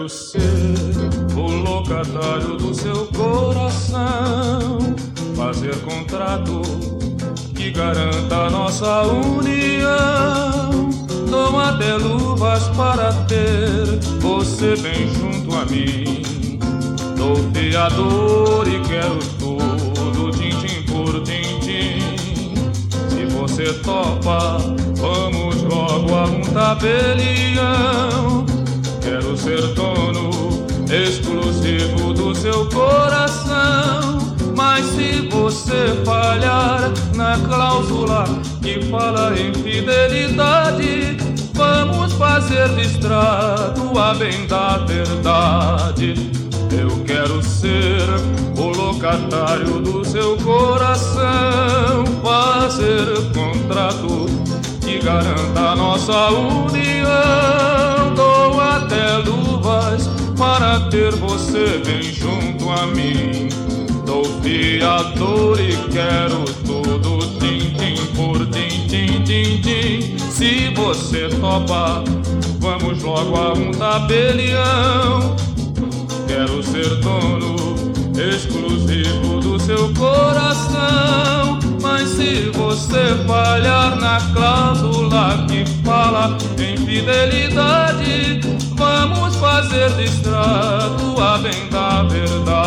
quero ser o locatário do seu coração, fazer contrato que garanta nossa união. Dou até luvas para ter você bem junto a mim. Dou fiador e quero tudo, tintim por tintim. Se você topa, vamos logo a um tabelião. Quero ser dono exclusivo do seu coração. Mas se você falhar na cláusula que fala em fidelidade, vamos fazer distrato a bem da verdade. Eu quero ser o locatário do seu coração, fazer contrato que garanta nossa união. Dou até luvas para ter você bem junto a mim. Dou fiador e quero tudo, tintim por tintim, tintim. Se você topa, vamos logo a um tabelião. Quero ser dono exclusivo do seu coração. Mas se você falhar na cláusula que fala em fidelidade, vamos fazer distrato a bem da verdade.